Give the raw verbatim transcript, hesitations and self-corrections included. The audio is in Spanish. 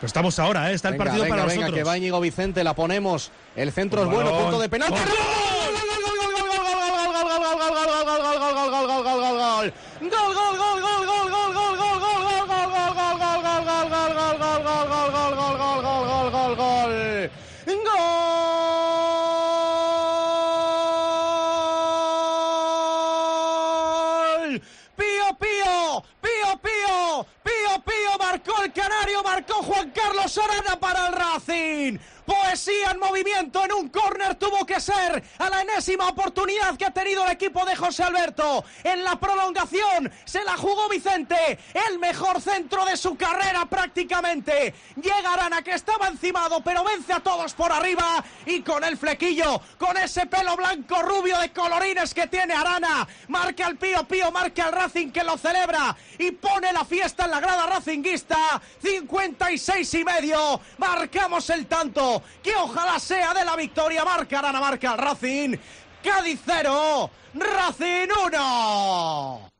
Estamos ahora, ¿eh? Está el venga, partido venga, para venga, nosotros. Que va Íñigo Vicente, la ponemos. El centro Por es bueno, balón. punto de penalti. ¡Gol! Pío, Pío, Pío, Pío, Pío, Pío, marcó el canario, marcó Juan Carlos Arana para el Racing. Poesía en movimiento en un córner tuvo que ser a la enésima oportunidad que ha tenido el equipo de José Alberto. En la prolongación se la jugó Vicente, el mejor centro de su carrera prácticamente. Llega Arana, que estaba encimado, pero vence a todos por arriba y con el flequillo, con ese pelo blanco rubio de colorines que tiene Arana, marca el Pío Pío, marca el Racing, que lo celebra y pone la fiesta en la grada racinguista. cincuenta y seis y medio, marcamos el tanto que ojalá sea de la victoria. Marca Arana, marca el Racing. Cádiz cero, Racing uno.